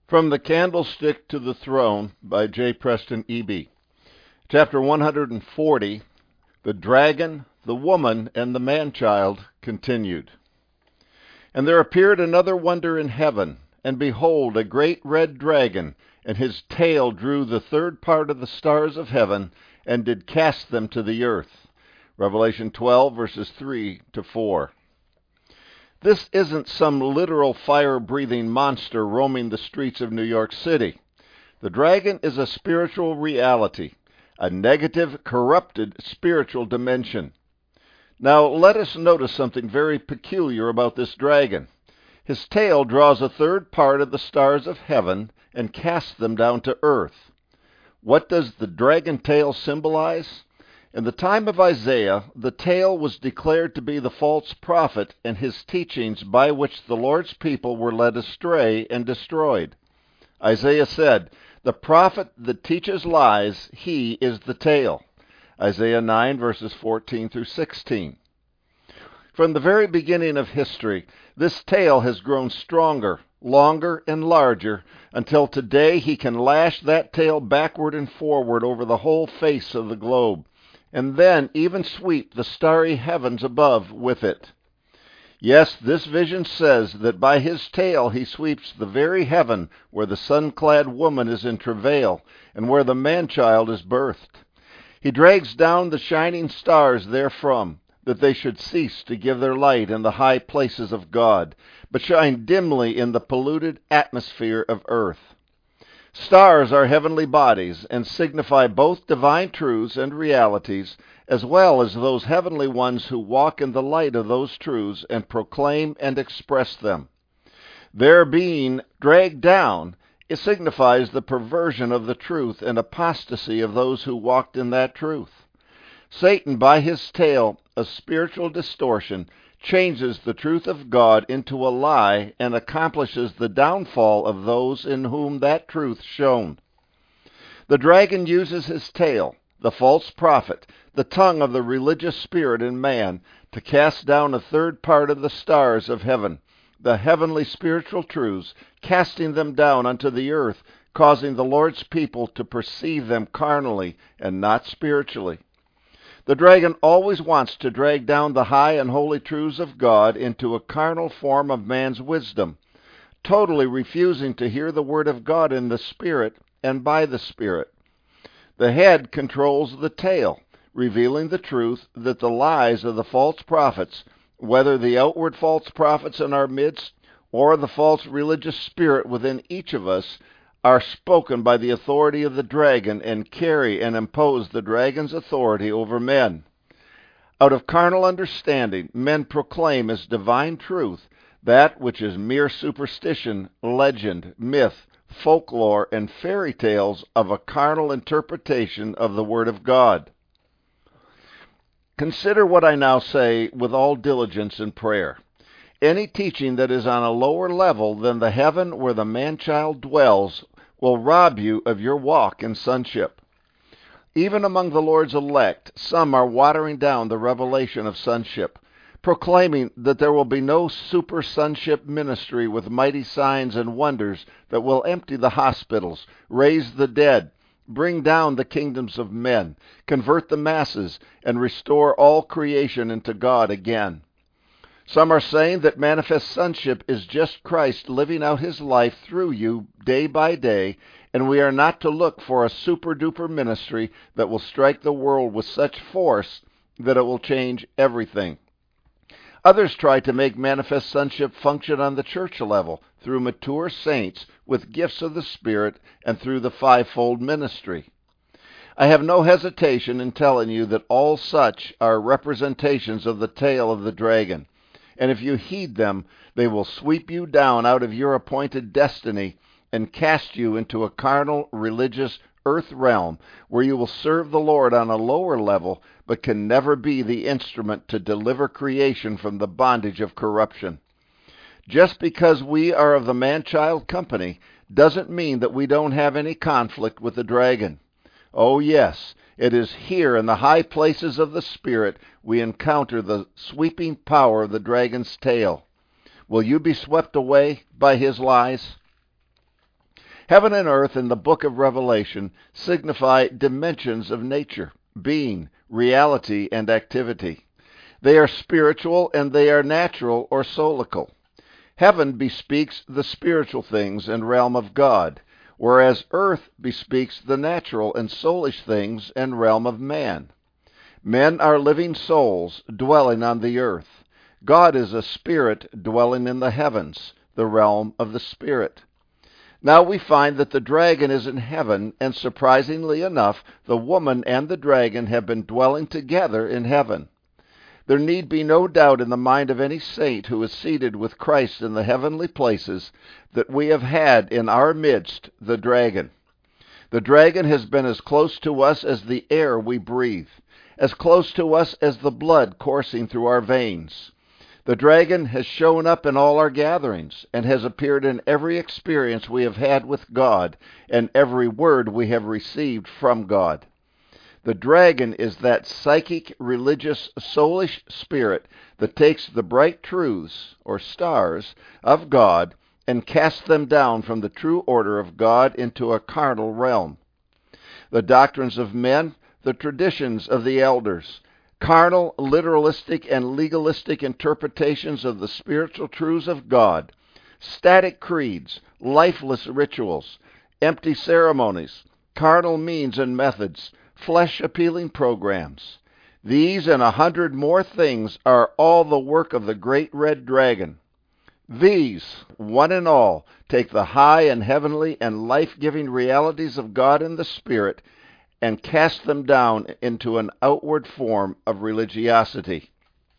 From the Candlestick to the Throne by J. Preston Eby. Chapter 140, The Dragon, the Woman, and the Man-Child, continued. And there appeared another wonder in heaven, and behold, a great red dragon, and his tail drew the third part of the stars of heaven, and did cast them to the earth. Revelation 12, verses 3 to 4. This isn't some literal fire-breathing monster roaming the streets of New York City. The dragon is a spiritual reality, a negative, corrupted spiritual dimension. Now let us notice something very peculiar about this dragon. His tail draws a third part of the stars of heaven and casts them down to earth. What does the dragon tail symbolize? In the time of Isaiah, the tail was declared to be the false prophet and his teachings by which the Lord's people were led astray and destroyed. Isaiah said, "The prophet that teaches lies, he is the tail." Isaiah 9, verses 14 through 16. From the very beginning of history, this tail has grown stronger, longer, and larger, until today he can lash that tail backward and forward over the whole face of the globe, and then even sweep the starry heavens above with it. Yes, this vision says that by his tail he sweeps the very heaven where the sun-clad woman is in travail, and where the man-child is birthed. He drags down the shining stars therefrom, that they should cease to give their light in the high places of God, but shine dimly in the polluted atmosphere of earth. Stars are heavenly bodies, and signify both divine truths and realities, as well as those heavenly ones who walk in the light of those truths and proclaim and express them. Their being dragged down, it signifies the perversion of the truth and apostasy of those who walked in that truth. Satan, by his tail of spiritual distortion, changes the truth of God into a lie and accomplishes the downfall of those in whom that truth shone. The dragon uses his tail, the false prophet, the tongue of the religious spirit in man, to cast down a third part of the stars of heaven, the heavenly spiritual truths, casting them down unto the earth, causing the Lord's people to perceive them carnally and not spiritually. The dragon always wants to drag down the high and holy truths of God into a carnal form of man's wisdom, totally refusing to hear the word of God in the Spirit and by the Spirit. The head controls the tail, revealing the truth that the lies of the false prophets, whether the outward false prophets in our midst or the false religious spirit within each of us, are spoken by the authority of the dragon and carry and impose the dragon's authority over men. Out of carnal understanding, men proclaim as divine truth that which is mere superstition, legend, myth, folklore, and fairy tales of a carnal interpretation of the Word of God. Consider what I now say with all diligence and prayer. Any teaching that is on a lower level than the heaven where the man-child dwells will rob you of your walk in sonship. Even among the Lord's elect, some are watering down the revelation of sonship, proclaiming that there will be no super sonship ministry with mighty signs and wonders that will empty the hospitals, raise the dead, bring down the kingdoms of men, convert the masses, and restore all creation into God again. Some are saying that manifest sonship is just Christ living out his life through you day by day, and we are not to look for a super-duper ministry that will strike the world with such force that it will change everything. Others try to make manifest sonship function on the church level through mature saints with gifts of the Spirit and through the fivefold ministry. I have no hesitation in telling you that all such are representations of the tail of the dragon. And if you heed them, they will sweep you down out of your appointed destiny and cast you into a carnal, religious, earth realm where you will serve the Lord on a lower level, but can never be the instrument to deliver creation from the bondage of corruption. Just because we are of the man-child company doesn't mean that we don't have any conflict with the dragon. Oh yes, it is here in the high places of the Spirit we encounter the sweeping power of the dragon's tail. Will you be swept away by his lies? Heaven and earth in the book of Revelation signify dimensions of nature, being, reality, and activity. They are spiritual and they are natural or soulical. Heaven bespeaks the spiritual things and realm of God, whereas earth bespeaks the natural and soulish things and realm of man. Men are living souls dwelling on the earth. God is a spirit dwelling in the heavens, the realm of the spirit. Now we find that the dragon is in heaven, and surprisingly enough, the woman and the dragon have been dwelling together in heaven. There need be no doubt in the mind of any saint who is seated with Christ in the heavenly places that we have had in our midst the dragon. The dragon has been as close to us as the air we breathe, as close to us as the blood coursing through our veins. The dragon has shown up in all our gatherings and has appeared in every experience we have had with God and every word we have received from God. The dragon is that psychic, religious, soulish spirit that takes the bright truths, or stars, of God and casts them down from the true order of God into a carnal realm. The doctrines of men, the traditions of the elders, carnal, literalistic, and legalistic interpretations of the spiritual truths of God, static creeds, lifeless rituals, empty ceremonies, carnal means and methods, flesh-appealing programs. These and 100 more things are all the work of the great red dragon. These, one and all, take the high and heavenly and life-giving realities of God and the Spirit and cast them down into an outward form of religiosity.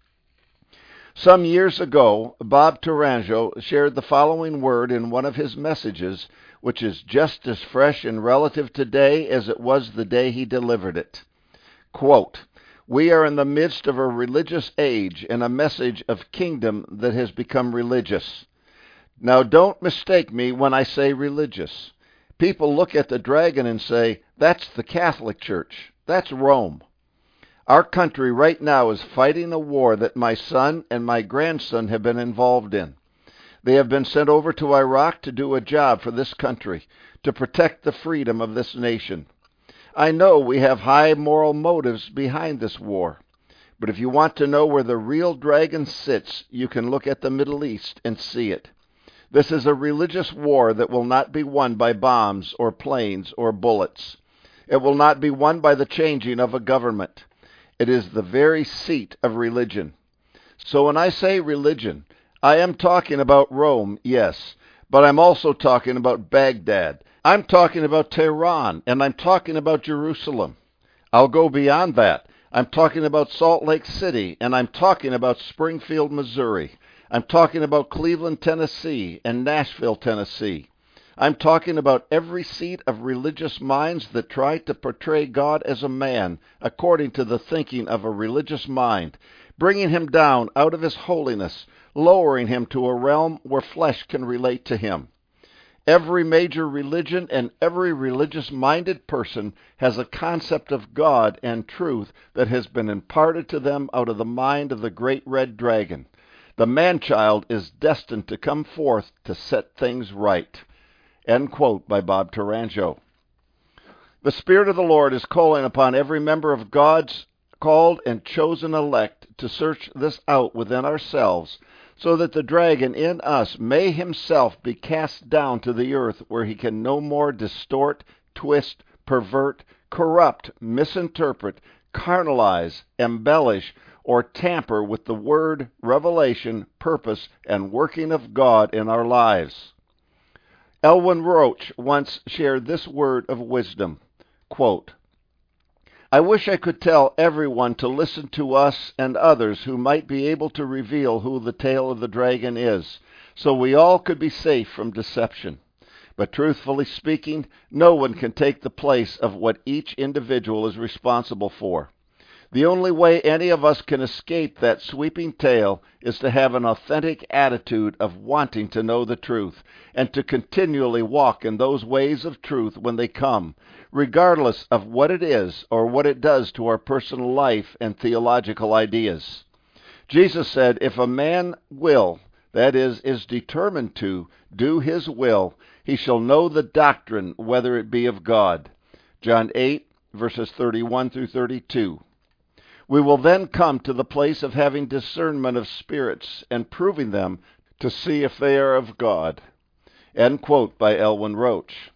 Some years ago, Bob Tourangeau shared the following word in one of his messages, which is just as fresh and relative today as it was the day he delivered it. Quote, "We are in the midst of a religious age and a message of kingdom that has become religious. Now don't mistake me when I say religious. People look at the dragon and say, that's the Catholic Church. That's Rome. Our country right now is fighting a war that my son and my grandson have been involved in. They have been sent over to Iraq to do a job for this country, to protect the freedom of this nation. I know we have high moral motives behind this war, but if you want to know where the real dragon sits, you can look at the Middle East and see it. This is a religious war that will not be won by bombs or planes or bullets. It will not be won by the changing of a government. It is the very seat of religion. So when I say religion, I am talking about Rome, yes, but I'm also talking about Baghdad. I'm talking about Tehran, and I'm talking about Jerusalem. I'll go beyond that. I'm talking about Salt Lake City, and I'm talking about Springfield, Missouri. I'm talking about Cleveland, Tennessee, and Nashville, Tennessee. I'm talking about every seat of religious minds that try to portray God as a man according to the thinking of a religious mind, bringing him down out of his holiness, lowering him to a realm where flesh can relate to him. Every major religion and every religious-minded person has a concept of God and truth that has been imparted to them out of the mind of the great red dragon. The man-child is destined to come forth to set things right." End quote by Bob Tourangeau. The Spirit of the Lord is calling upon every member of God's called and chosen elect to search this out within ourselves, so that the dragon in us may himself be cast down to the earth, where he can no more distort, twist, pervert, corrupt, misinterpret, carnalize, embellish, or tamper with the word, revelation, purpose, and working of God in our lives. Elwyn Roach once shared this word of wisdom, quote, "I wish I could tell everyone to listen to us and others who might be able to reveal who the tail of the dragon is, so we all could be safe from deception. But truthfully speaking, no one can take the place of what each individual is responsible for. The only way any of us can escape that sweeping tail is to have an authentic attitude of wanting to know the truth, and to continually walk in those ways of truth when they come, regardless of what it is or what it does to our personal life and theological ideas. Jesus said, if a man will, that is determined to, do his will, he shall know the doctrine whether it be of God. John 8, verses 31 through 32. We will then come to the place of having discernment of spirits and proving them to see if they are of God. End quote by Elwin Roach.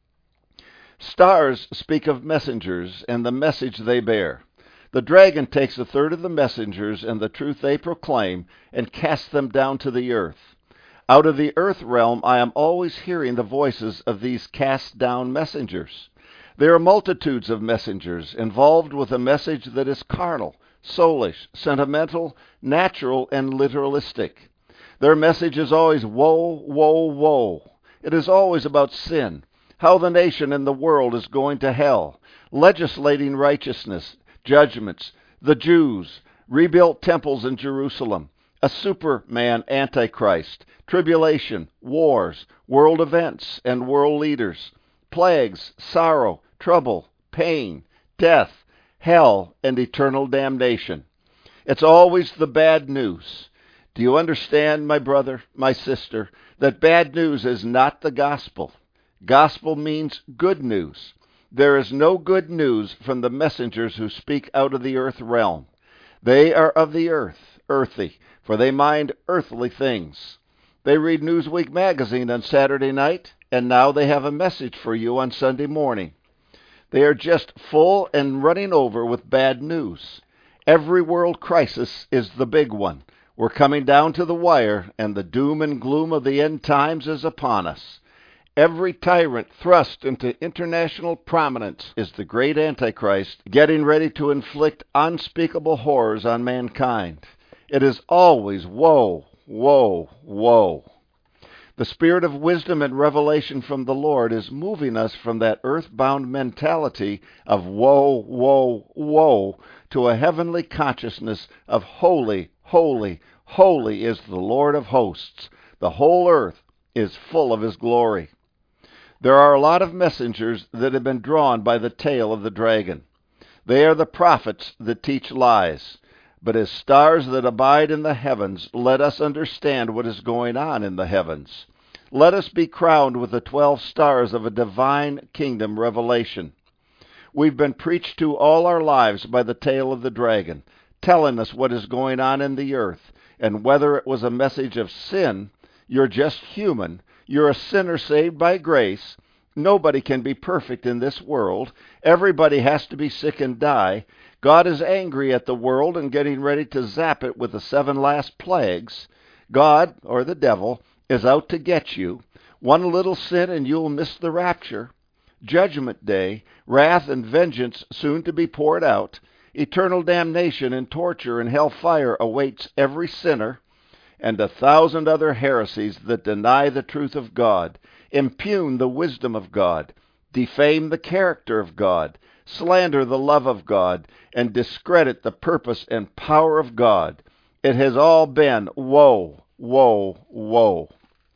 Stars speak of messengers and the message they bear. The dragon takes a third of the messengers and the truth they proclaim and casts them down to the earth. Out of the earth realm I am always hearing the voices of these cast-down messengers. There are multitudes of messengers involved with a message that is carnal, soulish, sentimental, natural, and literalistic. Their message is always woe, woe, woe. It is always about sin, how the nation and the world is going to hell, legislating righteousness, judgments, the Jews, rebuilt temples in Jerusalem, a Superman Antichrist, tribulation, wars, world events, and world leaders, plagues, sorrow, trouble, pain, death, hell, and eternal damnation. It's always the bad news. Do you understand, my brother, my sister, that bad news is not the gospel? Gospel means good news. There is no good news from the messengers who speak out of the earth realm. They are of the earth, earthy, for they mind earthly things. They read Newsweek magazine on Saturday night, and now they have a message for you on Sunday morning. They are just full and running over with bad news. Every world crisis is the big one. We're coming down to the wire, and the doom and gloom of the end times is upon us. Every tyrant thrust into international prominence is the great Antichrist, getting ready to inflict unspeakable horrors on mankind. It is always woe, woe, woe. The spirit of wisdom and revelation from the Lord is moving us from that earthbound mentality of woe, woe, woe to a heavenly consciousness of holy, holy, holy is the Lord of hosts. The whole earth is full of his glory. There are a lot of messengers that have been drawn by the tail of the dragon. They are the prophets that teach lies. But as stars that abide in the heavens, let us understand what is going on in the heavens. Let us be crowned with the 12 stars of a divine kingdom revelation. We've been preached to all our lives by the tail of the dragon, telling us what is going on in the earth, and whether it was a message of sin, you're just human, you're a sinner saved by grace, nobody can be perfect in this world, everybody has to be sick and die, God is angry at the world and getting ready to zap it with the 7 last plagues. God, or the devil, is out to get you. One little sin and you'll miss the rapture. Judgment day, wrath and vengeance soon to be poured out. Eternal damnation and torture and hellfire awaits every sinner, and 1,000 other heresies that deny the truth of God, impugn the wisdom of God, defame the character of God, slander the love of God, and discredit the purpose and power of God. It has all been woe, woe, woe.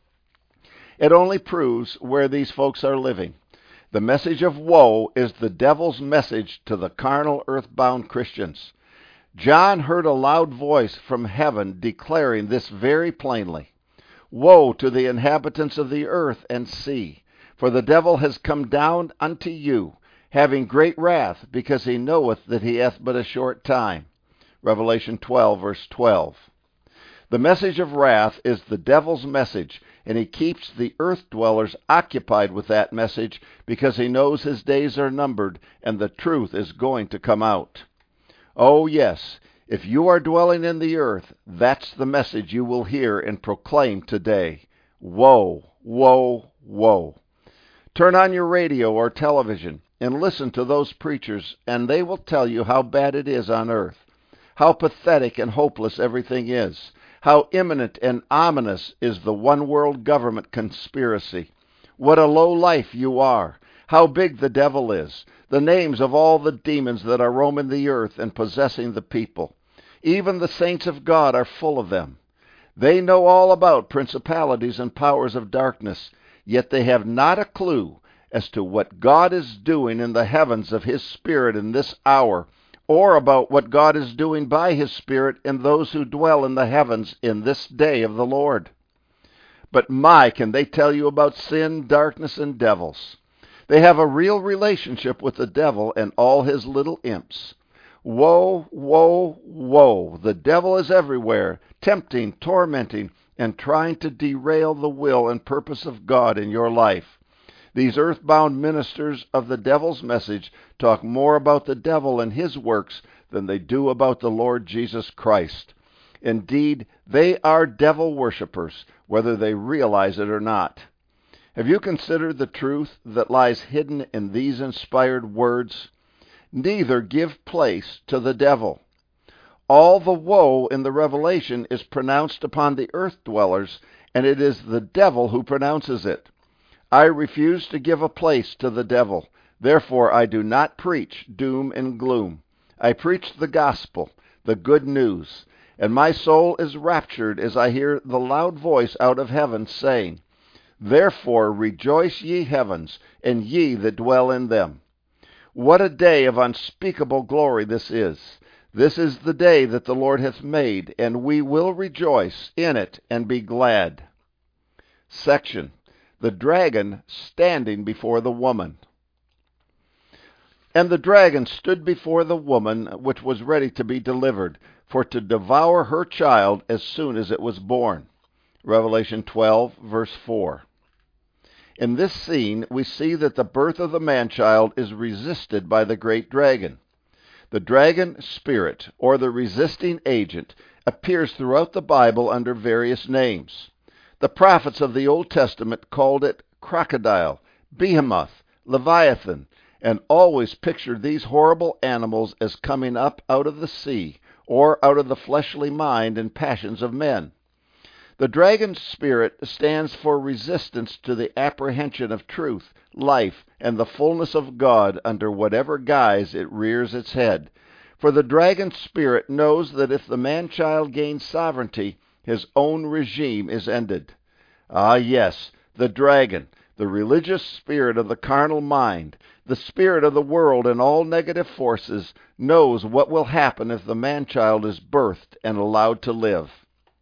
It only proves where these folks are living. The message of woe is the devil's message to the carnal, earthbound Christians. John heard a loud voice from heaven declaring this very plainly. Woe to the inhabitants of the earth and sea, for the devil has come down unto you, having great wrath, because he knoweth that he hath but a short time. Revelation 12, verse 12. The message of wrath is the devil's message, and he keeps the earth dwellers occupied with that message because he knows his days are numbered and the truth is going to come out. Oh, yes, if you are dwelling in the earth, that's the message you will hear and proclaim today. Woe, woe, woe. Turn on your radio or television and listen to those preachers, and they will tell you how bad it is on earth, how pathetic and hopeless everything is, how imminent and ominous is the one-world government conspiracy. What a low life you are, how big the devil is, the names of all the demons that are roaming the earth and possessing the people. Even the saints of God are full of them. They know all about principalities and powers of darkness, yet they have not a clue as to what God is doing in the heavens of his Spirit in this hour, or about what God is doing by his Spirit in those who dwell in the heavens in this day of the Lord. But my, can they tell you about sin, darkness, and devils. They have a real relationship with the devil and all his little imps. Woe, woe, woe! The devil is everywhere, tempting, tormenting, and trying to derail the will and purpose of God in your life. These earthbound ministers of the devil's message talk more about the devil and his works than they do about the Lord Jesus Christ. Indeed, they are devil worshippers, whether they realize it or not. Have you considered the truth that lies hidden in these inspired words? Neither give place to the devil. All the woe in the Revelation is pronounced upon the earth dwellers, and it is the devil who pronounces it. I refuse to give a place to the devil. Therefore I do not preach doom and gloom. I preach the gospel, the good news, and my soul is raptured as I hear the loud voice out of heaven saying, Therefore rejoice, ye heavens, and ye that dwell in them. What a day of unspeakable glory this is! This is the day that the Lord hath made, and we will rejoice in it and be glad. Section: The dragon standing before the woman. And the dragon stood before the woman which was ready to be delivered, for to devour her child as soon as it was born. Revelation 12, verse 4. In this scene, we see that the birth of the man-child is resisted by the great dragon. The dragon spirit, or the resisting agent, appears throughout the Bible under various names. The prophets of the Old Testament called it crocodile, behemoth, leviathan, and always pictured these horrible animals as coming up out of the sea, or out of the fleshly mind and passions of men. The dragon's spirit stands for resistance to the apprehension of truth, life, and the fullness of God under whatever guise it rears its head. For the dragon's spirit knows that if the man-child gains sovereignty, his own regime is ended. Ah, yes, the dragon, the religious spirit of the carnal mind, the spirit of the world and all negative forces, knows what will happen if the man-child is birthed and allowed to live.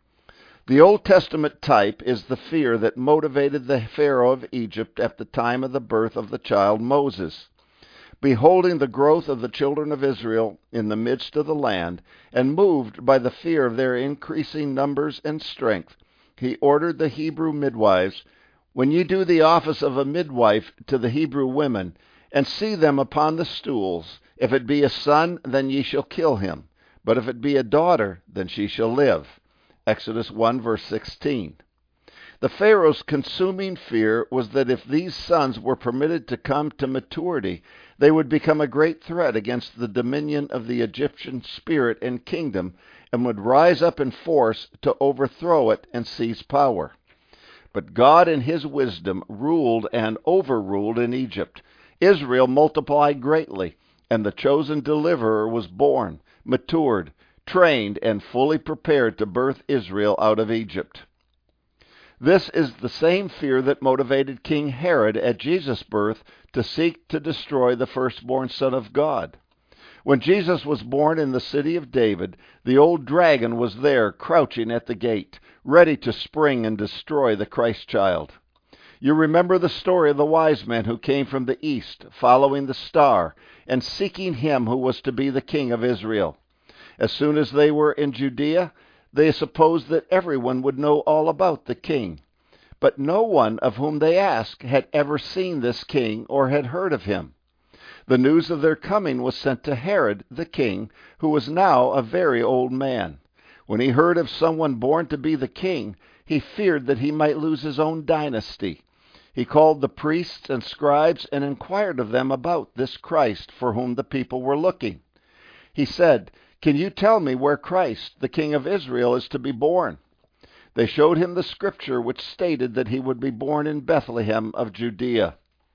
The Old Testament type is the fear that motivated the Pharaoh of Egypt at the time of the birth of the child Moses. Beholding the growth of the children of Israel in the midst of the land, and moved by the fear of their increasing numbers and strength, he ordered the Hebrew midwives, When ye do the office of a midwife to the Hebrew women, and see them upon the stools, if it be a son, then ye shall kill him, but if it be a daughter, then she shall live. Exodus 1, verse 16. The Pharaoh's consuming fear was that if these sons were permitted to come to maturity, they would become a great threat against the dominion of the Egyptian spirit and kingdom, and would rise up in force to overthrow it and seize power. But God in his wisdom ruled and overruled in Egypt. Israel multiplied greatly, and the chosen deliverer was born, matured, trained, and fully prepared to birth Israel out of Egypt. This is the same fear that motivated King Herod at Jesus' birth to seek to destroy the firstborn Son of God. When Jesus was born in the city of David, the old dragon was there crouching at the gate, ready to spring and destroy the Christ child. You remember the story of the wise men who came from the east, following the star, and seeking him who was to be the king of Israel. As soon as they were in Judea, they supposed that everyone would know all about the king. But no one of whom they asked had ever seen this king or had heard of him. The news of their coming was sent to Herod the king, who was now a very old man. When he heard of someone born to be the king, he feared that he might lose his own dynasty. He called the priests and scribes and inquired of them about this Christ for whom the people were looking. He said, Can you tell me where Christ, the King of Israel, is to be born? They showed him the scripture which stated that he would be born in Bethlehem of Judea.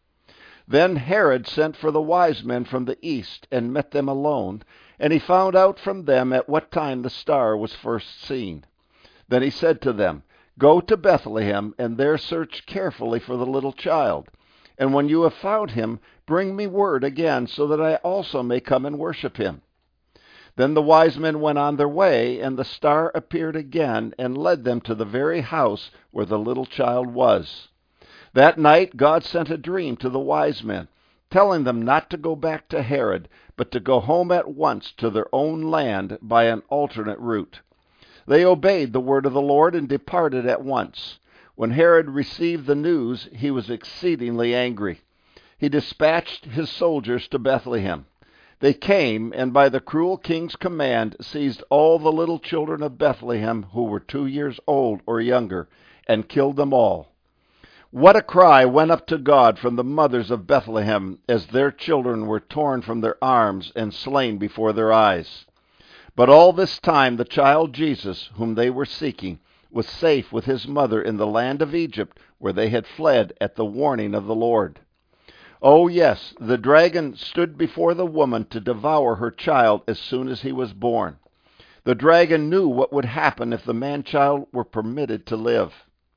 Then Herod sent for the wise men from the east and met them alone, and he found out from them at what time the star was first seen. Then he said to them, Go to Bethlehem, and there search carefully for the little child. And when you have found him, bring me word again, so that I also may come and worship him. Then the wise men went on their way, and the star appeared again and led them to the very house where the little child was. That night God sent a dream to the wise men, telling them not to go back to Herod, but to go home at once to their own land by an alternate route. They obeyed the word of the Lord and departed at once. When Herod received the news, he was exceedingly angry. He dispatched his soldiers to Bethlehem. They came, and by the cruel king's command seized all the little children of Bethlehem who were 2 years old or younger, and killed them all. What a cry went up to God from the mothers of Bethlehem as their children were torn from their arms and slain before their eyes. But all this time the child Jesus, whom they were seeking, was safe with his mother in the land of Egypt, where they had fled at the warning of the Lord. Oh yes, the dragon stood before the woman to devour her child as soon as he was born. The dragon knew what would happen if the man-child were permitted to live.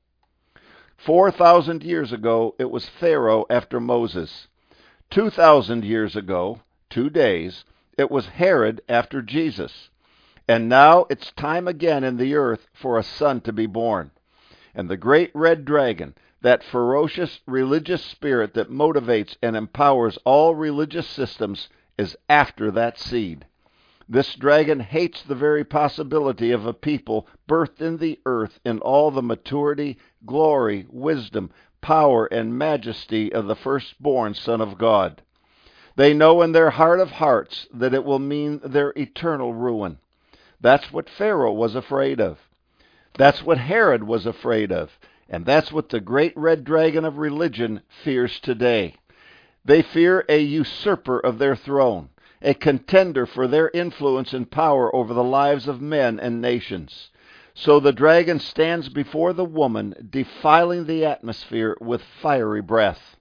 4,000 years ago, it was Pharaoh after Moses. 2,000 years ago, 2 days, it was Herod after Jesus. And now it's time again in the earth for a son to be born. And the great red dragon, that ferocious religious spirit that motivates and empowers all religious systems, is after that seed. This dragon hates the very possibility of a people birthed in the earth in all the maturity, glory, wisdom, power, and majesty of the firstborn Son of God. They know in their heart of hearts that it will mean their eternal ruin. That's what Pharaoh was afraid of. That's what Herod was afraid of. And that's what the great red dragon of religion fears today. They fear a usurper of their throne, a contender for their influence and power over the lives of men and nations. So the dragon stands before the woman, defiling the atmosphere with fiery breath.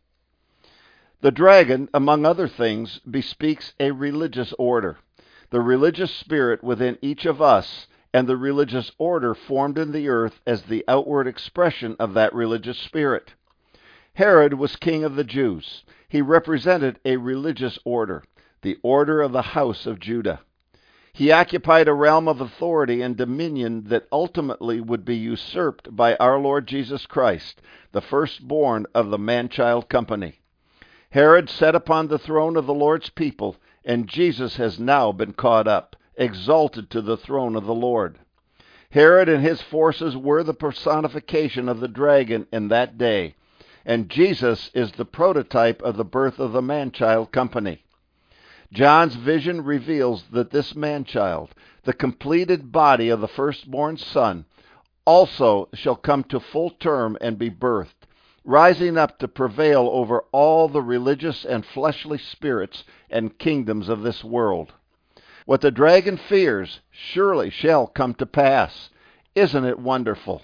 The dragon, among other things, bespeaks a religious order, the religious spirit within each of us, and the religious order formed in the earth as the outward expression of that religious spirit. Herod was king of the Jews. He represented a religious order, the order of the house of Judah. He occupied a realm of authority and dominion that ultimately would be usurped by our Lord Jesus Christ, the firstborn of the man-child company. Herod sat upon the throne of the Lord's people, and Jesus has now been caught up, exalted to the throne of the Lord. Herod and his forces were the personification of the dragon in that day, and Jesus is the prototype of the birth of the man-child company. John's vision reveals that this man-child, the completed body of the firstborn Son, also shall come to full term and be birthed, rising up to prevail over all the religious and fleshly spirits and kingdoms of this world. What the dragon fears surely shall come to pass. Isn't it wonderful?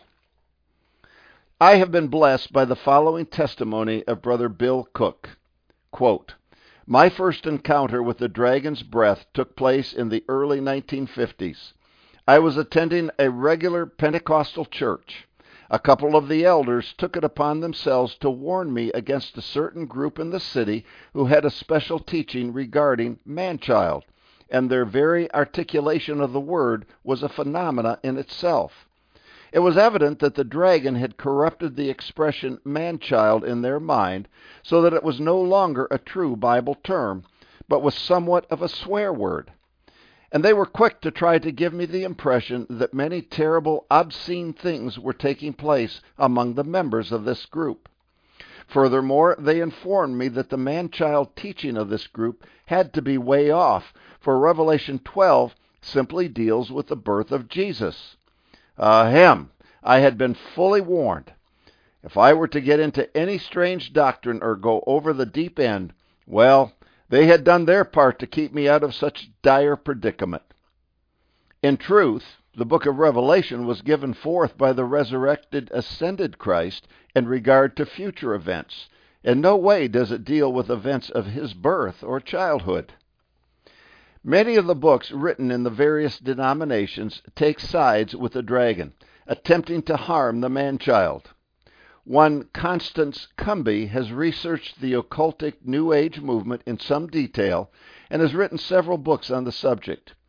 I have been blessed by the following testimony of Brother Bill Cook. Quote, "My first encounter with the dragon's breath took place in the early 1950s. I was attending a regular Pentecostal church. A couple of the elders took it upon themselves to warn me against a certain group in the city who had a special teaching regarding man-child, and their very articulation of the word was a phenomena in itself. It was evident that the dragon had corrupted the expression man-child in their mind, so that it was no longer a true Bible term, but was somewhat of a swear word. And they were quick to try to give me the impression that many terrible, obscene things were taking place among the members of this group. Furthermore, they informed me that the man-child teaching of this group had to be way off, for Revelation 12 simply deals with the birth of Jesus. I had been fully warned. If I were to get into any strange doctrine or go over the deep end, well, they had done their part to keep me out of such dire predicament. In truth, the book of Revelation was given forth by the resurrected, ascended Christ in regard to future events. In no way does it deal with events of his birth or childhood. Many of the books written in the various denominations take sides with the dragon, attempting to harm the man-child. One Constance Cumby has researched the occultic New Age movement in some detail and has written several books on the subject.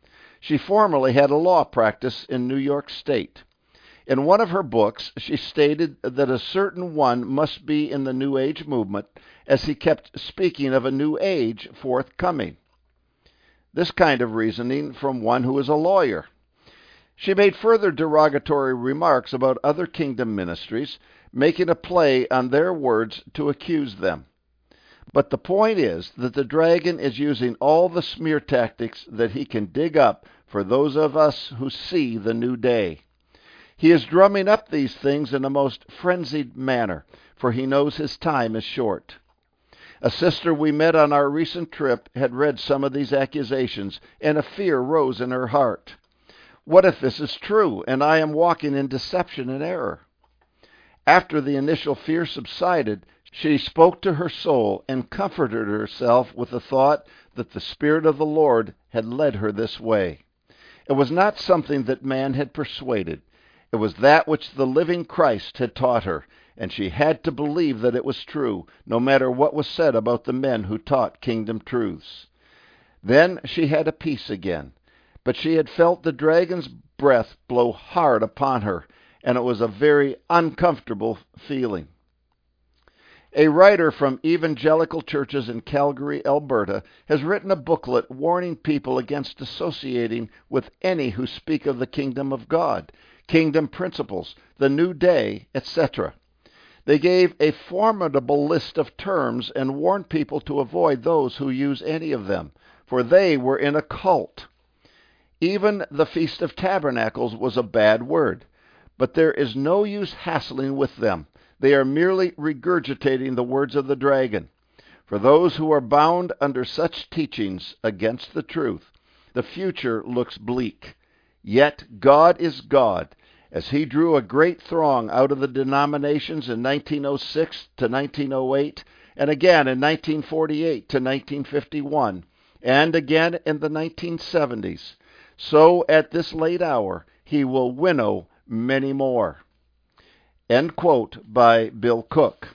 She formerly had a law practice in New York State. In one of her books, she stated that a certain one must be in the New Age movement, as he kept speaking of a new age forthcoming. This kind of reasoning from one who is a lawyer. She made further derogatory remarks about other kingdom ministries, making a play on their words to accuse them. But the point is that the dragon is using all the smear tactics that he can dig up for those of us who see the new day. He is drumming up these things in a most frenzied manner, for he knows his time is short. A sister we met on our recent trip had read some of these accusations, and a fear rose in her heart. What if this is true, and I am walking in deception and error? After the initial fear subsided, she spoke to her soul and comforted herself with the thought that the Spirit of the Lord had led her this way. It was not something that man had persuaded. It was that which the living Christ had taught her, and she had to believe that it was true, no matter what was said about the men who taught kingdom truths. Then she had a peace again, but she had felt the dragon's breath blow hard upon her, and it was a very uncomfortable feeling. A writer from evangelical churches in Calgary, Alberta, has written a booklet warning people against associating with any who speak of the kingdom of God, kingdom principles, the new day, etc. They gave a formidable list of terms and warned people to avoid those who use any of them, for they were in a cult. Even the Feast of Tabernacles was a bad word, but there is no use hassling with them. They are merely regurgitating the words of the dragon. For those who are bound under such teachings against the truth, the future looks bleak. Yet God is God, as he drew a great throng out of the denominations in 1906 to 1908, and again in 1948 to 1951, and again in the 1970s. So at this late hour, he will winnow many more. End quote by Bill Cook.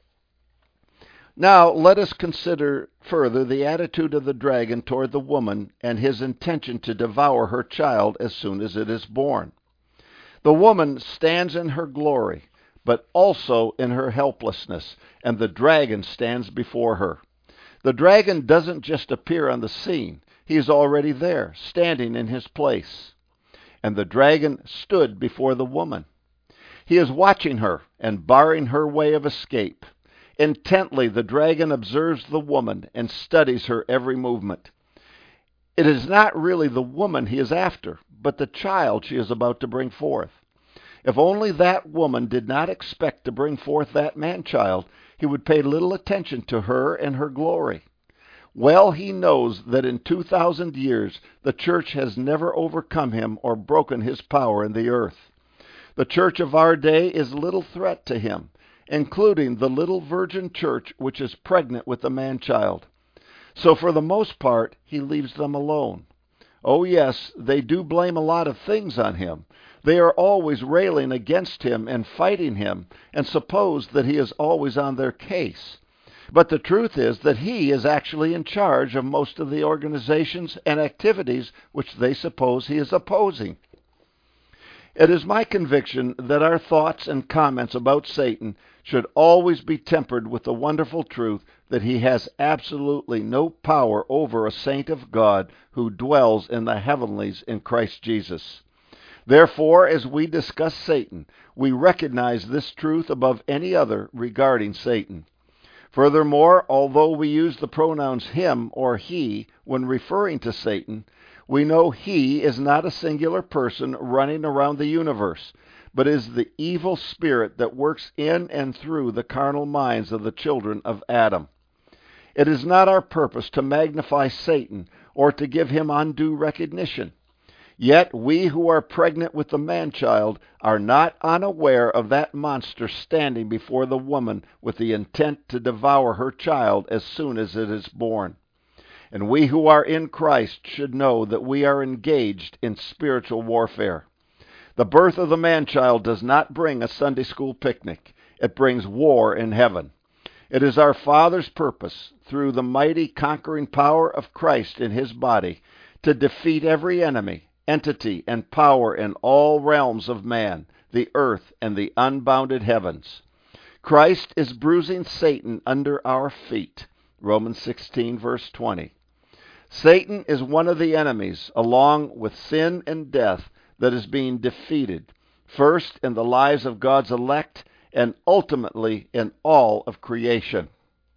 Now let us consider further the attitude of the dragon toward the woman and his intention to devour her child as soon as it is born. The woman stands in her glory, but also in her helplessness, and the dragon stands before her. The dragon doesn't just appear on the scene. He is already there, standing in his place. And the dragon stood before the woman. He is watching her and barring her way of escape. Intently, the dragon observes the woman and studies her every movement. It is not really the woman he is after, but the child she is about to bring forth. If only that woman did not expect to bring forth that man-child, he would pay little attention to her and her glory. Well he knows that in 2,000 years the church has never overcome him or broken his power in the earth. The church of our day is little threat to him, including the little virgin church which is pregnant with the man-child. So for the most part, he leaves them alone. Oh yes, they do blame a lot of things on him. They are always railing against him and fighting him, and suppose that he is always on their case. But the truth is that he is actually in charge of most of the organizations and activities which they suppose he is opposing. It is my conviction that our thoughts and comments about Satan should always be tempered with the wonderful truth that he has absolutely no power over a saint of God who dwells in the heavenlies in Christ Jesus. Therefore, as we discuss Satan, we recognize this truth above any other regarding Satan. Furthermore, although we use the pronouns him or he when referring to Satan, we know he is not a singular person running around the universe, but is the evil spirit that works in and through the carnal minds of the children of Adam. It is not our purpose to magnify Satan or to give him undue recognition. Yet we who are pregnant with the man-child are not unaware of that monster standing before the woman with the intent to devour her child as soon as it is born. And we who are in Christ should know that we are engaged in spiritual warfare. The birth of the man-child does not bring a Sunday school picnic. It brings war in heaven. It is our Father's purpose, through the mighty conquering power of Christ in his body, to defeat every enemy entity, and power in all realms of man, the earth, and the unbounded heavens. Christ is bruising Satan under our feet. Romans 16, verse 20. Satan is one of the enemies, along with sin and death, that is being defeated, first in the lives of God's elect, and ultimately in all of creation.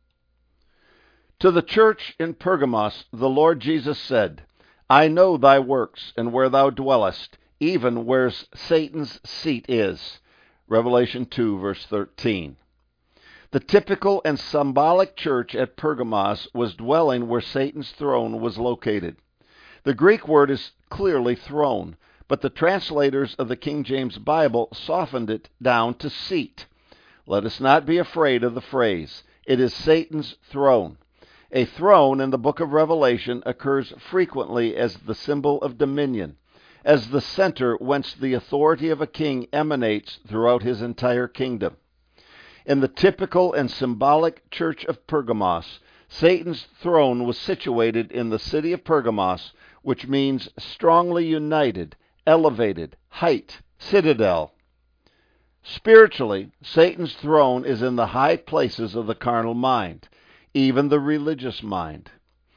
To the church in Pergamos, the Lord Jesus said, I know thy works, and where thou dwellest, even where Satan's seat is. Revelation 2, verse 13. The typical and symbolic church at Pergamos was dwelling where Satan's throne was located. The Greek word is clearly throne, but the translators of the King James Bible softened it down to seat. Let us not be afraid of the phrase. It is Satan's throne. A throne in the book of Revelation occurs frequently as the symbol of dominion, as the center whence the authority of a king emanates throughout his entire kingdom. In the typical and symbolic church of Pergamos, Satan's throne was situated in the city of Pergamos, which means strongly united, elevated, height, citadel. Spiritually, Satan's throne is in the high places of the carnal mind, even the religious mind.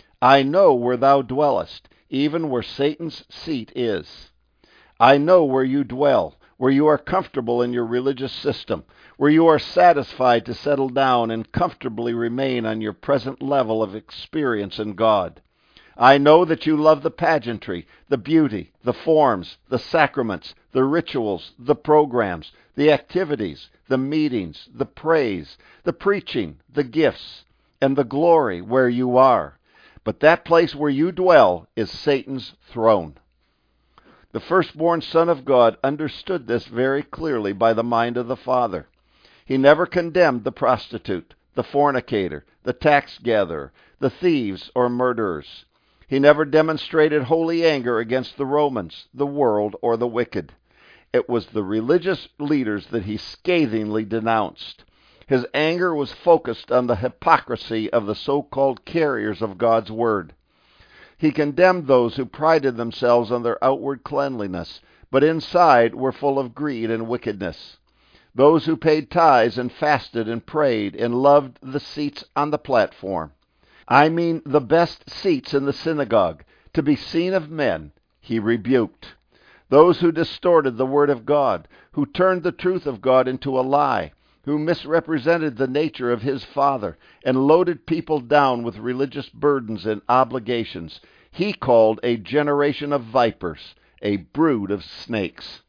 I know where thou dwellest, even where Satan's seat is. I know where you dwell, where you are comfortable in your religious system, where you are satisfied to settle down and comfortably remain on your present level of experience in God. I know that you love the pageantry, the beauty, the forms, the sacraments, the rituals, the programs, the activities, the meetings, the praise, the preaching, the gifts, and the glory where you are. But that place where you dwell is Satan's throne. The firstborn Son of God understood this very clearly by the mind of the Father. He never condemned the prostitute, the fornicator, the tax gatherer, the thieves or murderers. He never demonstrated holy anger against the Romans, the world, or the wicked. It was the religious leaders that he scathingly denounced. His anger was focused on the hypocrisy of the so-called carriers of God's word. He condemned those who prided themselves on their outward cleanliness, but inside were full of greed and wickedness. Those who paid tithes and fasted and prayed and loved the seats on the platform. I mean the best seats in the synagogue, to be seen of men, he rebuked. Those who distorted the word of God, who turned the truth of God into a lie, who misrepresented the nature of his Father and loaded people down with religious burdens and obligations, he called a generation of vipers, a brood of snakes.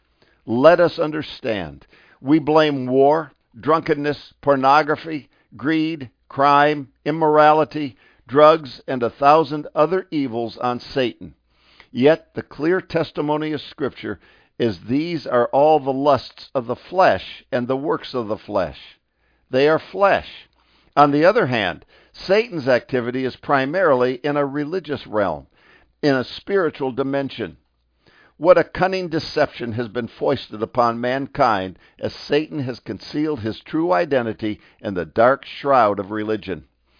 Let us understand. We blame war, drunkenness, pornography, greed, crime, immorality, drugs, and 1,000 other evils on Satan. Yet the clear testimony of Scripture is these are all the lusts of the flesh and the works of the flesh. They are flesh. On the other hand, Satan's activity is primarily in a religious realm, in a spiritual dimension. What a cunning deception has been foisted upon mankind as Satan has concealed his true identity in the dark shroud of religion.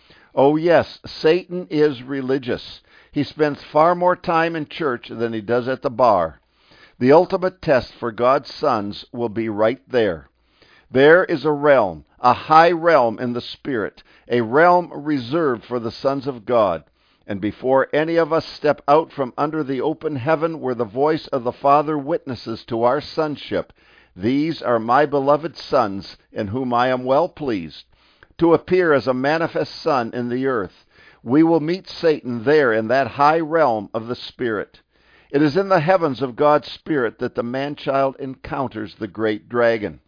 Oh yes, Satan is religious. He spends far more time in church than he does at the bar. The ultimate test for God's sons will be right there. There is a realm, a high realm in the Spirit, a realm reserved for the sons of God. And before any of us step out from under the open heaven where the voice of the Father witnesses to our sonship, these are my beloved sons in whom I am well pleased, to appear as a manifest Son in the earth, we will meet Satan there in that high realm of the Spirit. It is in the heavens of God's Spirit that the man-child encounters the great dragon.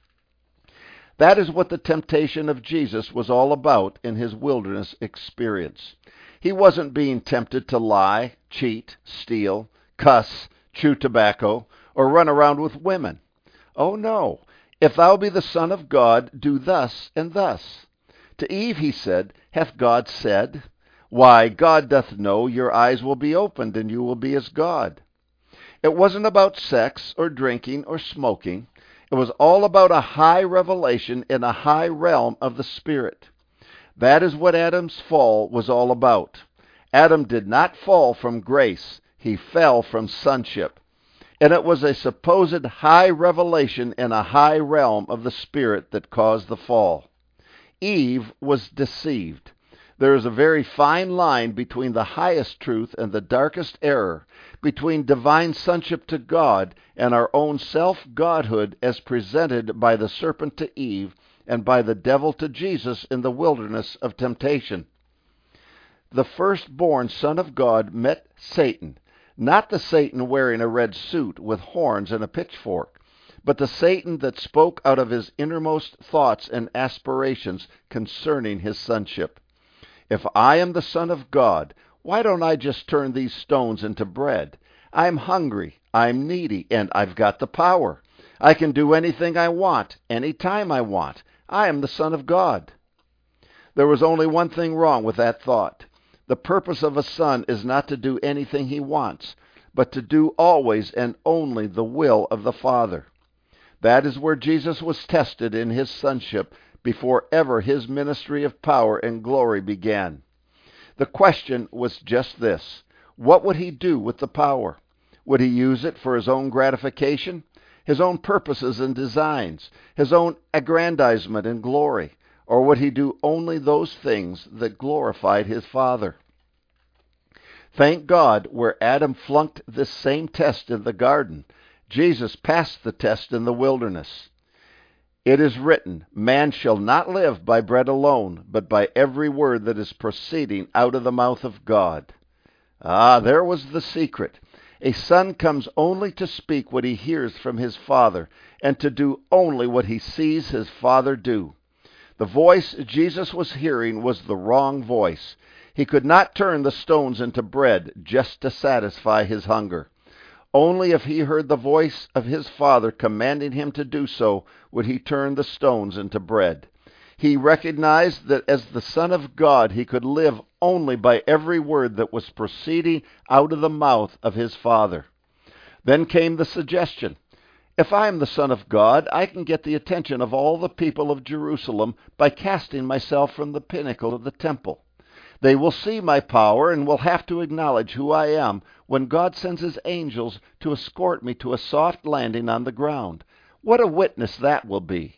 That is what the temptation of Jesus was all about in his wilderness experience. He wasn't being tempted to lie, cheat, steal, cuss, chew tobacco, or run around with women. Oh no, if thou be the Son of God, do thus and thus. To Eve he said, hath God said? Why, God doth know your eyes will be opened, and you will be as God. It wasn't about sex or drinking or smoking. It was all about a high revelation in a high realm of the Spirit. That is what Adam's fall was all about. Adam did not fall from grace. he fell from sonship. And it was a supposed high revelation in a high realm of the Spirit that caused the fall. Eve was deceived. There is a very fine line between the highest truth and the darkest error, between divine sonship to God and our own self-godhood as presented by the serpent to Eve and by the devil to Jesus in the wilderness of temptation. The firstborn Son of God met Satan, not the Satan wearing a red suit with horns and a pitchfork, but the Satan that spoke out of his innermost thoughts and aspirations concerning his sonship. If I am the Son of God, why don't I just turn these stones into bread? I'm hungry, I'm needy, and I've got the power. I can do anything I want, any time I want. I am the Son of God. There was only one thing wrong with that thought. The purpose of a son is not to do anything he wants, but to do always and only the will of the Father. That is where Jesus was tested in his sonship before ever his ministry of power and glory began. The question was just this: what would he do with the power? Would he use it for his own gratification, his own purposes and designs, his own aggrandizement and glory, or would he do only those things that glorified his Father? Thank God, where Adam flunked this same test in the garden, Jesus passed the test in the wilderness. It is written, man shall not live by bread alone, but by every word that is proceeding out of the mouth of God. Ah, there was the secret. A son comes only to speak what he hears from his father, and to do only what he sees his father do. The voice Jesus was hearing was the wrong voice. He could not turn the stones into bread just to satisfy his hunger. Only if he heard the voice of his Father commanding him to do so would he turn the stones into bread. He recognized that as the Son of God he could live only by every word that was proceeding out of the mouth of his Father. Then came the suggestion: if I am the Son of God, I can get the attention of all the people of Jerusalem by casting myself from the pinnacle of the temple. They will see my power and will have to acknowledge who I am when God sends his angels to escort me to a soft landing on the ground. What a witness that will be!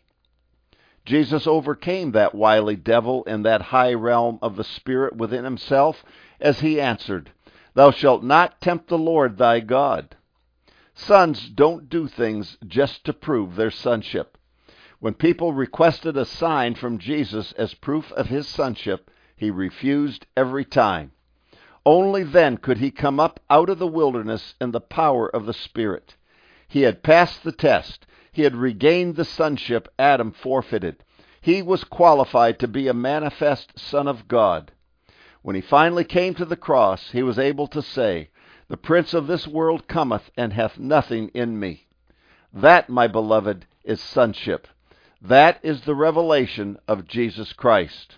Jesus overcame that wily devil in that high realm of the Spirit within himself as he answered, "Thou shalt not tempt the Lord thy God." Sons don't do things just to prove their sonship. When people requested a sign from Jesus as proof of his sonship, he refused every time. Only then could he come up out of the wilderness in the power of the Spirit. He had passed the test. He had regained the sonship Adam forfeited. He was qualified to be a manifest Son of God. When he finally came to the cross, he was able to say, "The prince of this world cometh, and hath nothing in me." That, my beloved, is sonship. That is the revelation of Jesus Christ.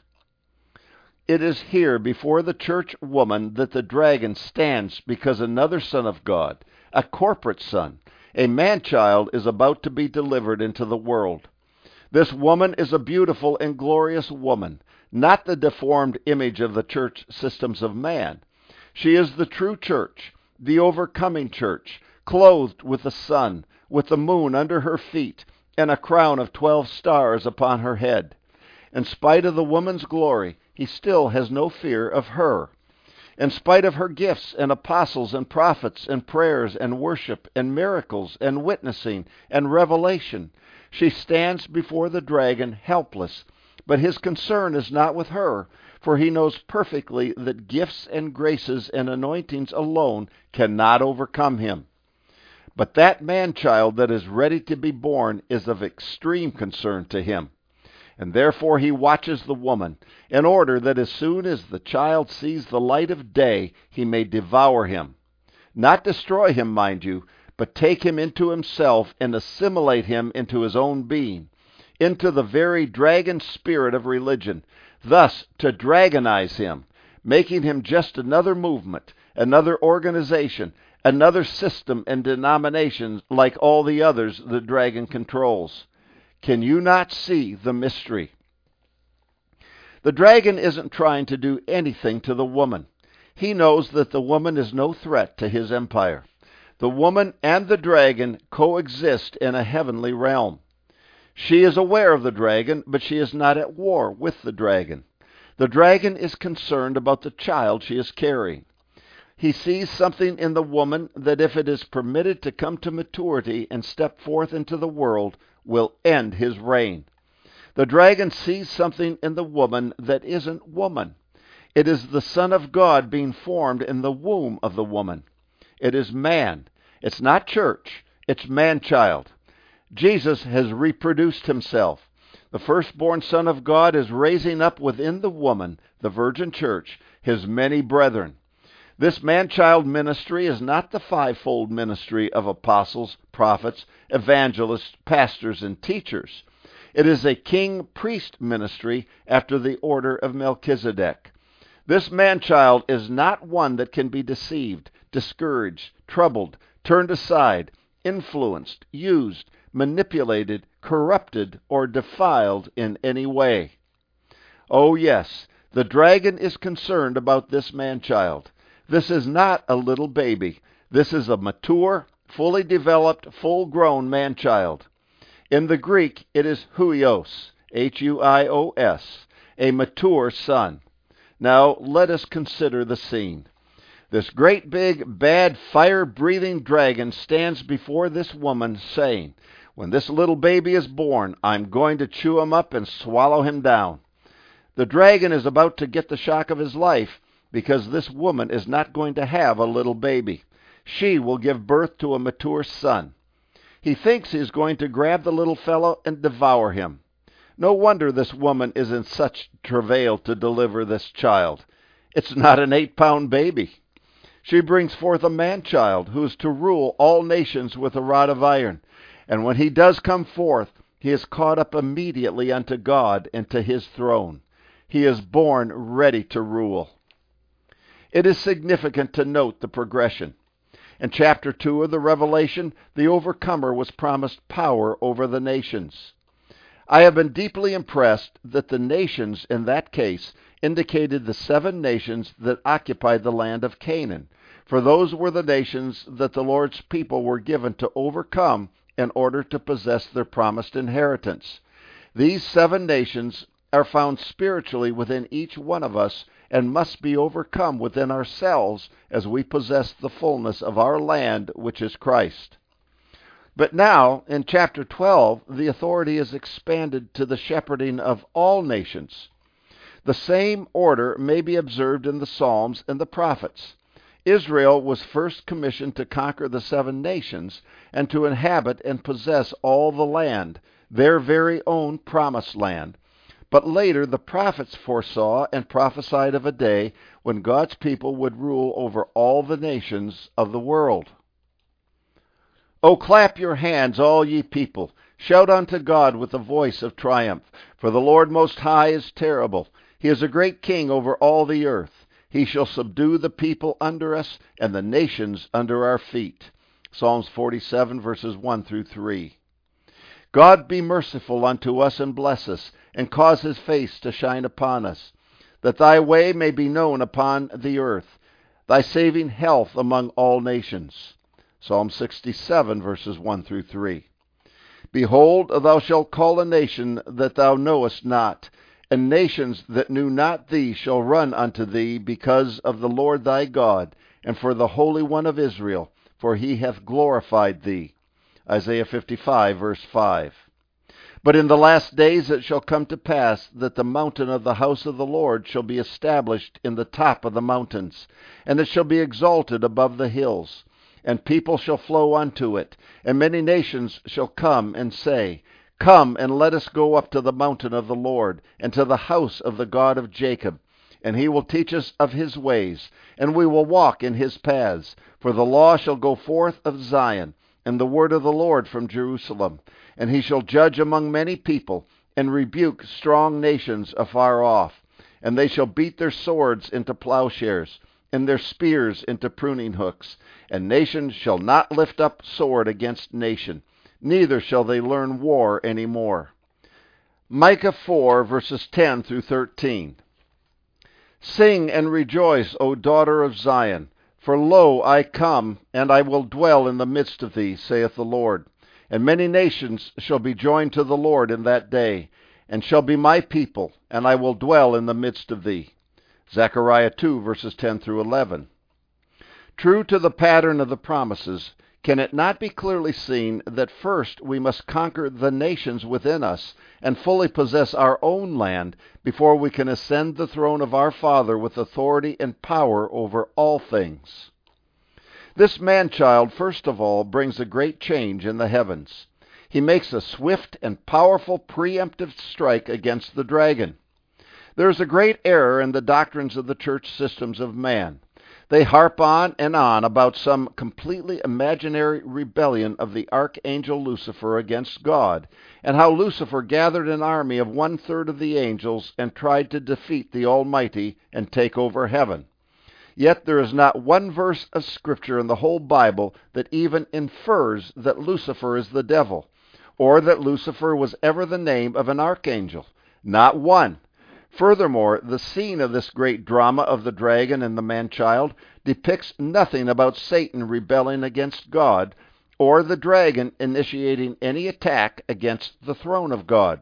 It is here before the church woman that the dragon stands because another Son of God, a corporate son, a man-child, is about to be delivered into the world. This woman is a beautiful and glorious woman, not the deformed image of the church systems of man. She is the true church, the overcoming church, clothed with the sun, with the moon under her feet, and a crown of 12 stars upon her head. In spite of the woman's glory, he still has no fear of her. In spite of her gifts and apostles and prophets and prayers and worship and miracles and witnessing and revelation, she stands before the dragon helpless. But his concern is not with her, for he knows perfectly that gifts and graces and anointings alone cannot overcome him. But that man-child that is ready to be born is of extreme concern to him. And therefore he watches the woman, in order that as soon as the child sees the light of day, he may devour him. Not destroy him, mind you, but take him into himself and assimilate him into his own being, into the very dragon spirit of religion, thus to dragonize him, making him just another movement, another organization, another system and denomination like all the others the dragon controls. Can you not see the mystery? The dragon isn't trying to do anything to the woman. He knows that the woman is no threat to his empire. The woman and the dragon coexist in a heavenly realm. She is aware of the dragon, but she is not at war with the dragon. The dragon is concerned about the child she is carrying. He sees something in the woman that, if it is permitted to come to maturity and step forth into the world, will end his reign. The dragon sees something in the woman that isn't woman. It is the Son of God being formed in the womb of the woman. It is man. It's not church. It's man-child. Jesus has reproduced himself. The firstborn Son of God is raising up within the woman, the virgin church, his many brethren. This man-child ministry is not the fivefold ministry of apostles, prophets, evangelists, pastors, and teachers. It is a king-priest ministry after the order of Melchizedek. This man-child is not one that can be deceived, discouraged, troubled, turned aside, influenced, used, manipulated, corrupted, or defiled in any way. Oh yes, the dragon is concerned about this man-child. This is not a little baby. This is a mature, fully developed, full-grown man-child. In the Greek, it is huios, H-U-I-O-S, a mature son. Now, let us consider the scene. This great big, bad, fire-breathing dragon stands before this woman, saying, "When this little baby is born, I'm going to chew him up and swallow him down." The dragon is about to get the shock of his life, because this woman is not going to have a little baby. She will give birth to a mature son. He thinks he is going to grab the little fellow and devour him. No wonder this woman is in such travail to deliver this child. It's not an 8-pound baby. She brings forth a man-child who is to rule all nations with a rod of iron. And when he does come forth, he is caught up immediately unto God and to his throne. He is born ready to rule. It is significant to note the progression. In chapter 2 of the Revelation, the overcomer was promised power over the nations. I have been deeply impressed that the nations in that case indicated the 7 nations that occupied the land of Canaan, for those were the nations that the Lord's people were given to overcome in order to possess their promised inheritance. These 7 nations are found spiritually within each one of us and must be overcome within ourselves as we possess the fullness of our land, which is Christ. But now, in chapter 12, the authority is expanded to the shepherding of all nations. The same order may be observed in the Psalms and the prophets. Israel was first commissioned to conquer the 7 nations and to inhabit and possess all the land, their very own promised land. But later the prophets foresaw and prophesied of a day when God's people would rule over all the nations of the world. "O clap your hands, all ye people. Shout unto God with the voice of triumph. For the Lord Most High is terrible. He is a great king over all the earth. He shall subdue the people under us, and the nations under our feet." Psalms 47, verses 1 through 3. "God be merciful unto us, and bless us, and cause his face to shine upon us, that thy way may be known upon the earth, thy saving health among all nations." Psalm 67, verses 1 through 3. "Behold, thou shalt call a nation that thou knowest not, and nations that knew not thee shall run unto thee because of the Lord thy God, and for the Holy One of Israel, for he hath glorified thee." Isaiah 55, verse 5. "But in the last days it shall come to pass that the mountain of the house of the Lord shall be established in the top of the mountains, and it shall be exalted above the hills. And people shall flow unto it, and many nations shall come and say, Come, and let us go up to the mountain of the Lord, and to the house of the God of Jacob. And he will teach us of his ways, and we will walk in his paths. For the law shall go forth of Zion, and the word of the Lord from Jerusalem. And he shall judge among many people, and rebuke strong nations afar off. And they shall beat their swords into plowshares, and their spears into pruning hooks. And nation shall not lift up sword against nation, neither shall they learn war any more." Micah 4, verses 10 through 13. Sing and rejoice, O daughter of Zion. For lo, I come, and I will dwell in the midst of thee, saith the Lord. And many nations shall be joined to the Lord in that day, and shall be my people, and I will dwell in the midst of thee. Zechariah 2, verses 10 through 11. True to the pattern of the promises, can it not be clearly seen that first we must conquer the nations within us and fully possess our own land before we can ascend the throne of our Father with authority and power over all things? This man-child, first of all, brings a great change in the heavens. He makes a swift and powerful preemptive strike against the dragon. There is a great error in the doctrines of the church systems of man. They harp on and on about some completely imaginary rebellion of the archangel Lucifer against God, and how Lucifer gathered an army of 1/3 of the angels and tried to defeat the Almighty and take over heaven. Yet there is not one verse of Scripture in the whole Bible that even infers that Lucifer is the devil, or that Lucifer was ever the name of an archangel. Not one. Furthermore, the scene of this great drama of the dragon and the man-child depicts nothing about Satan rebelling against God, or the dragon initiating any attack against the throne of God.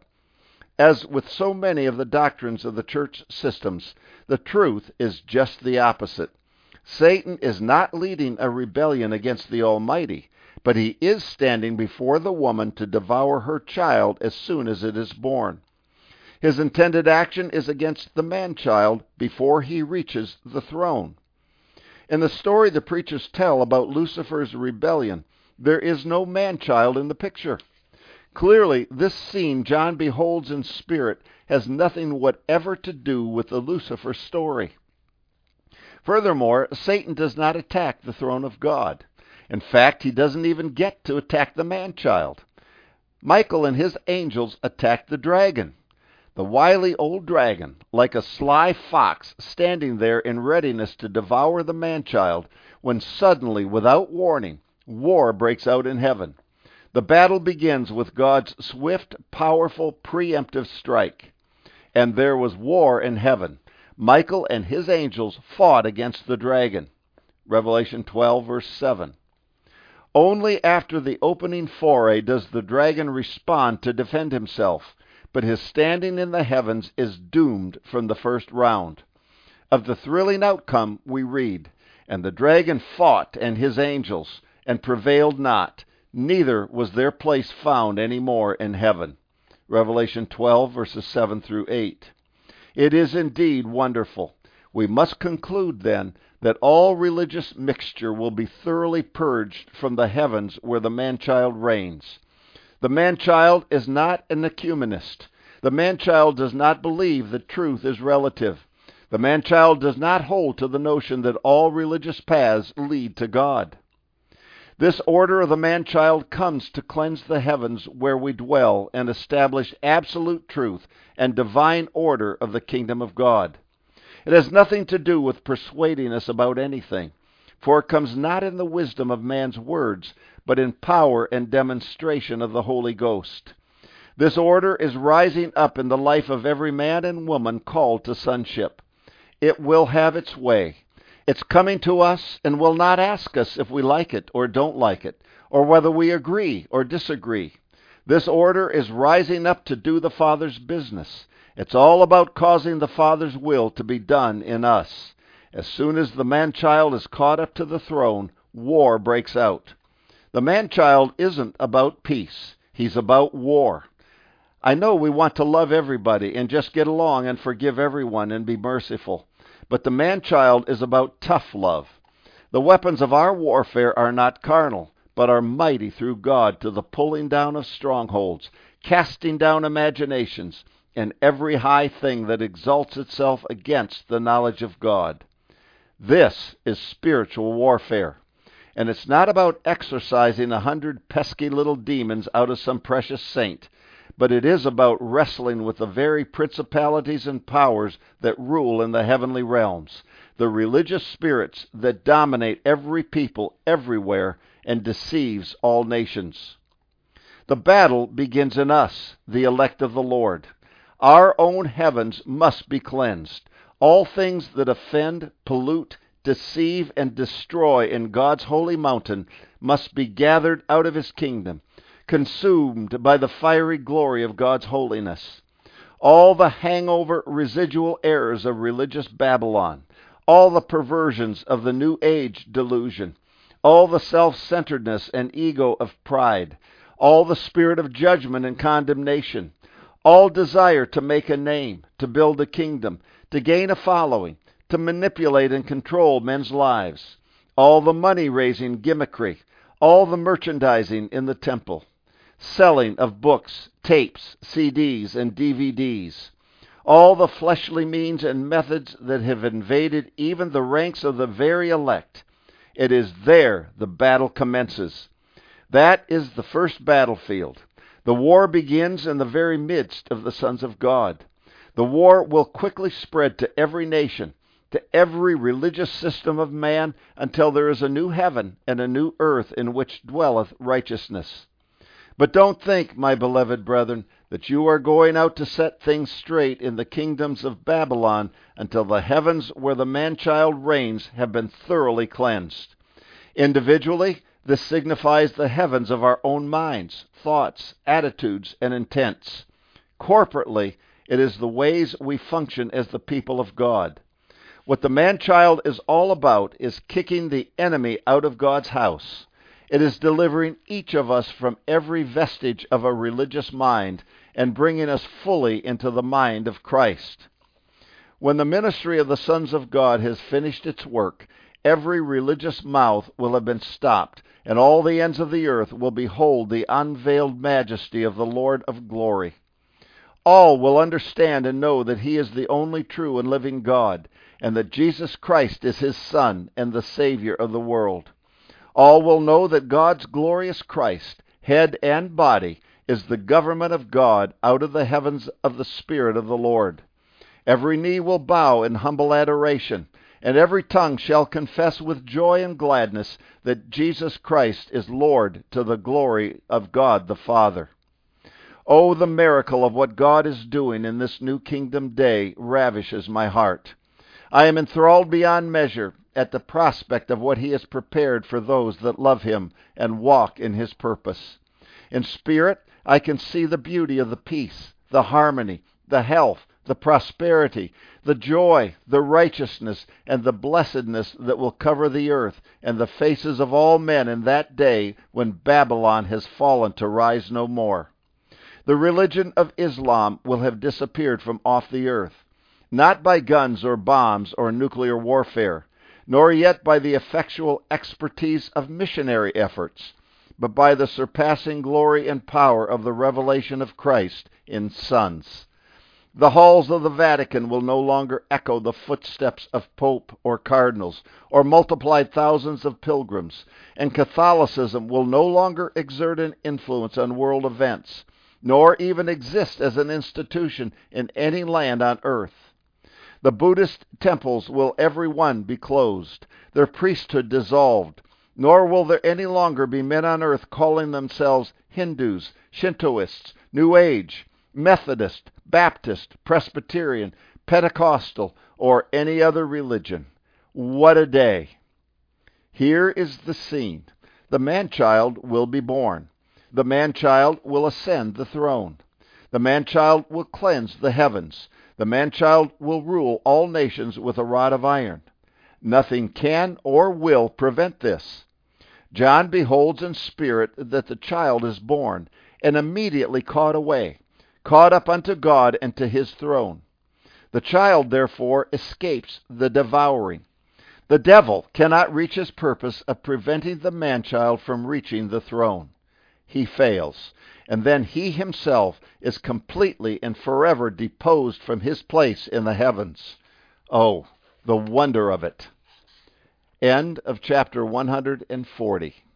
As with so many of the doctrines of the church systems, the truth is just the opposite. Satan is not leading a rebellion against the Almighty, but he is standing before the woman to devour her child as soon as it is born. His intended action is against the man-child before he reaches the throne. In the story the preachers tell about Lucifer's rebellion, there is no man-child in the picture. Clearly, this scene John beholds in spirit has nothing whatever to do with the Lucifer story. Furthermore, Satan does not attack the throne of God. In fact, he doesn't even get to attack the man-child. Michael and his angels attack the dragon. The wily old dragon, like a sly fox standing there in readiness to devour the man-child, when suddenly, without warning, war breaks out in heaven. The battle begins with God's swift, powerful, preemptive strike. And there was war in heaven. Michael and his angels fought against the dragon. Revelation 12, verse 7. Only after the opening foray does the dragon respond to defend himself, but his standing in the heavens is doomed from the first round. Of the thrilling outcome we read, "And the dragon fought and his angels, and prevailed not, neither was their place found any more in heaven." Revelation 12, verses 7 through 8. It is indeed wonderful. We must conclude, then, that all religious mixture will be thoroughly purged from the heavens where the man-child reigns. The man-child is not an ecumenist. The man-child does not believe that truth is relative. The man-child does not hold to the notion that all religious paths lead to God. This order of the man-child comes to cleanse the heavens where we dwell and establish absolute truth and divine order of the kingdom of God. It has nothing to do with persuading us about anything, for it comes not in the wisdom of man's words, but in power and demonstration of the Holy Ghost. This order is rising up in the life of every man and woman called to sonship. It will have its way. It's coming to us and will not ask us if we like it or don't like it, or whether we agree or disagree. This order is rising up to do the Father's business. It's all about causing the Father's will to be done in us. As soon as the man-child is caught up to the throne, war breaks out. The man-child isn't about peace. He's about war. I know we want to love everybody and just get along and forgive everyone and be merciful. But the man-child is about tough love. The weapons of our warfare are not carnal, but are mighty through God to the pulling down of strongholds, casting down imaginations, and every high thing that exalts itself against the knowledge of God. This is spiritual warfare. And it's not about exorcising 100 pesky little demons out of some precious saint, but it is about wrestling with the very principalities and powers that rule in the heavenly realms, the religious spirits that dominate every people everywhere and deceives all nations. The battle begins in us, the elect of the Lord. Our own heavens must be cleansed. All things that offend, pollute, deceive, and destroy in God's holy mountain must be gathered out of his kingdom, consumed by the fiery glory of God's holiness. All the hangover residual errors of religious Babylon, all the perversions of the New Age delusion, all the self-centeredness and ego of pride, all the spirit of judgment and condemnation, all desire to make a name, to build a kingdom, to gain a following, to manipulate and control men's lives, all the money-raising gimmickry, all the merchandising in the temple, selling of books, tapes, CDs, and DVDs, all the fleshly means and methods that have invaded even the ranks of the very elect. It is there the battle commences. That is the first battlefield. The war begins in the very midst of the sons of God. The war will quickly spread to every nation, to every religious system of man, until there is a new heaven and a new earth in which dwelleth righteousness. But don't think, my beloved brethren, that you are going out to set things straight in the kingdoms of Babylon until the heavens where the man-child reigns have been thoroughly cleansed. Individually, this signifies the heavens of our own minds, thoughts, attitudes, and intents. Corporately, it is the ways we function as the people of God. What the man-child is all about is kicking the enemy out of God's house. It is delivering each of us from every vestige of a religious mind and bringing us fully into the mind of Christ. When the ministry of the sons of God has finished its work, every religious mouth will have been stopped, and all the ends of the earth will behold the unveiled majesty of the Lord of glory. All will understand and know that he is the only true and living God, and that Jesus Christ is his Son and the Savior of the world. All will know that God's glorious Christ, head and body, is the government of God out of the heavens of the Spirit of the Lord. Every knee will bow in humble adoration, and every tongue shall confess with joy and gladness that Jesus Christ is Lord, to the glory of God the Father. Oh, the miracle of what God is doing in this new kingdom day ravishes my heart. I am enthralled beyond measure at the prospect of what he has prepared for those that love him and walk in his purpose. In spirit, I can see the beauty of the peace, the harmony, the health, the prosperity, the joy, the righteousness, and the blessedness that will cover the earth and the faces of all men in that day when Babylon has fallen to rise no more. The religion of Islam will have disappeared from off the earth, not by guns or bombs or nuclear warfare, nor yet by the effectual expertise of missionary efforts, but by the surpassing glory and power of the revelation of Christ in sons. The halls of the Vatican will no longer echo the footsteps of pope or cardinals, or multiplied thousands of pilgrims, and Catholicism will no longer exert an influence on world events, nor even exist as an institution in any land on earth. The Buddhist temples will every one be closed, their priesthood dissolved, nor will there any longer be men on earth calling themselves Hindus, Shintoists, New Age, Methodist, Baptist, Presbyterian, Pentecostal, or any other religion. What a day! Here is the scene. The man-child will be born. The man-child will ascend the throne. The man-child will cleanse the heavens. The man-child will rule all nations with a rod of iron. Nothing can or will prevent this. John beholds in spirit that the child is born, and immediately caught away, caught up unto God and to his throne. The child, therefore, escapes the devouring. The devil cannot reach his purpose of preventing the man-child from reaching the throne. He fails, and then he himself is completely and forever deposed from his place in the heavens. Oh, the wonder of it. End of chapter 140.